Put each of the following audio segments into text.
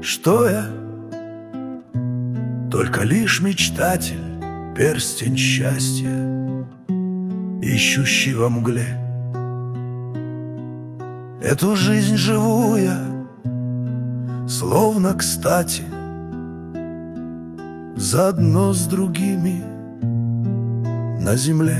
Что я? Только лишь мечтатель, перстень счастья, ищущий во мгле. Эту жизнь живу я, словно кстати, заодно с другими на земле.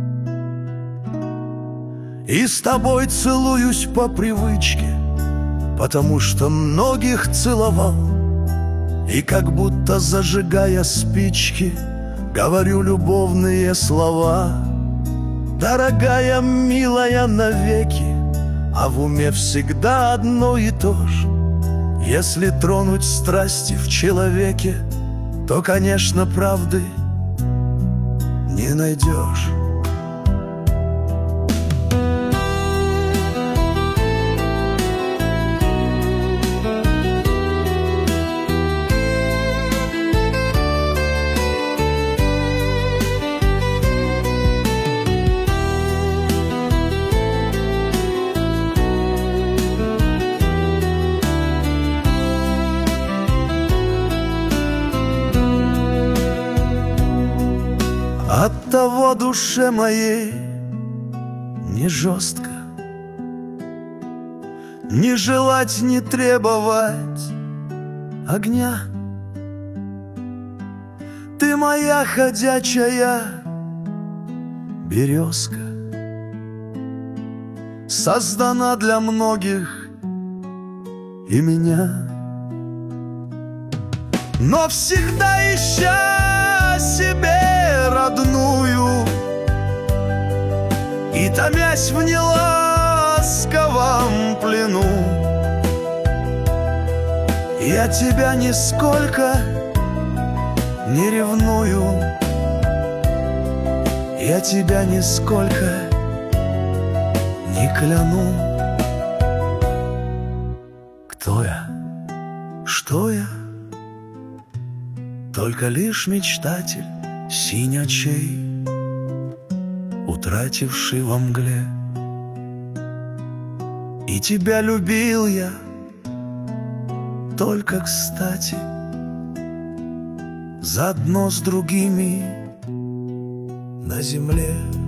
И с тобой целуюсь по привычке, потому что многих целовал. И как будто зажигая спички, говорю любовные слова. Дорогая, милая, навеки, а в уме всегда одно и то же. Если тронуть страсти в человеке, то, конечно, правды не найдешь. Оттого душе моей не жестко не желать, не требовать огня. Ты моя ходячая березка, создана для многих и меня. Но всегда ища себе родную и томясь в неласковом плену, я тебя нисколько не ревную, я тебя нисколько не кляну. Кто я? Что я? Только лишь мечтатель синь очей, утративший во мгле. И тебя любил я только кстати, заодно с другими на земле.